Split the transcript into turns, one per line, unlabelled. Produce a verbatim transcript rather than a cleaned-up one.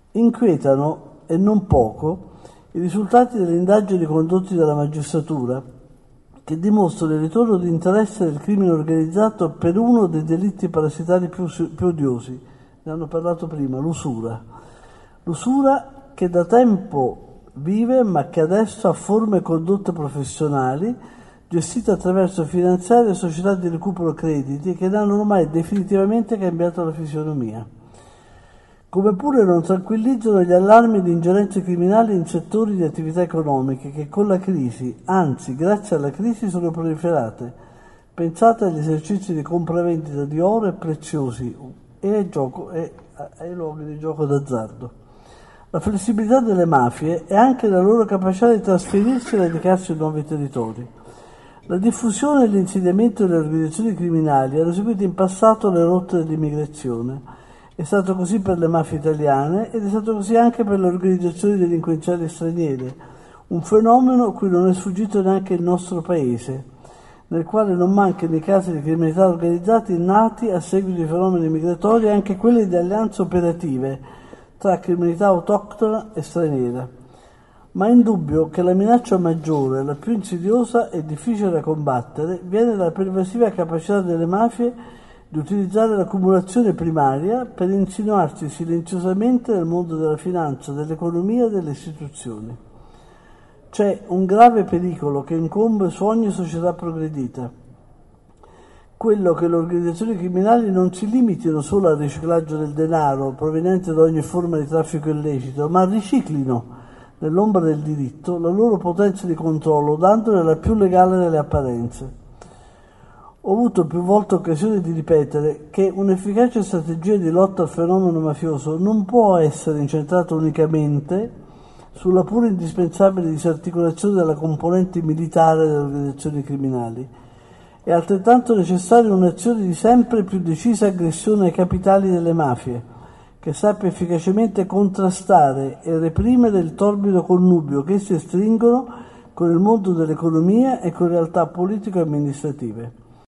Inquietano, e non poco, i risultati delle indagini condotte dalla magistratura, che dimostrano il ritorno di interesse del crimine organizzato per uno dei delitti parassitari più, più odiosi. Ne hanno parlato prima, l'usura. L'usura che da tempo vive, ma che adesso ha forme e condotte professionali, gestite attraverso finanziarie e società di recupero crediti, che ne hanno ormai definitivamente cambiato la fisionomia. Come pure non tranquillizzano gli allarmi di ingerenze criminali in settori di attività economiche che con la crisi, anzi grazie alla crisi, sono proliferate. Pensate agli esercizi di compravendita di oro e preziosi e ai, gioco, e ai luoghi di gioco d'azzardo. La flessibilità delle mafie è anche la loro capacità di trasferirsi e radicarsi in nuovi territori. La diffusione e l'insediamento delle organizzazioni criminali hanno seguito in passato le rotte dell'immigrazione. È stato così per le mafie italiane ed è stato così anche per le organizzazioni delinquenziali straniere, un fenomeno a cui non è sfuggito neanche il nostro paese, nel quale non mancano i casi di criminalità organizzati nati a seguito di fenomeni migratori e anche quelli di alleanze operative tra criminalità autoctona e straniera. Ma è indubbio che la minaccia maggiore, la più insidiosa e difficile da combattere, viene dalla pervasiva capacità delle mafie di utilizzare l'accumulazione primaria per insinuarsi silenziosamente nel mondo della finanza, dell'economia e delle istituzioni. C'è un grave pericolo che incombe su ogni società progredita, quello che le organizzazioni criminali non si limitino solo al riciclaggio del denaro proveniente da ogni forma di traffico illecito, ma riciclino nell'ombra del diritto la loro potenza di controllo, dandone la più legale delle apparenze. Ho avuto più volte occasione di ripetere che un'efficace strategia di lotta al fenomeno mafioso non può essere incentrata unicamente sulla pura indispensabile disarticolazione della componente militare delle organizzazioni criminali. È altrettanto necessaria un'azione di sempre più decisa aggressione ai capitali delle mafie, che sappia efficacemente contrastare e reprimere il torbido connubio che esse stringono con il mondo dell'economia e con realtà politico-amministrative.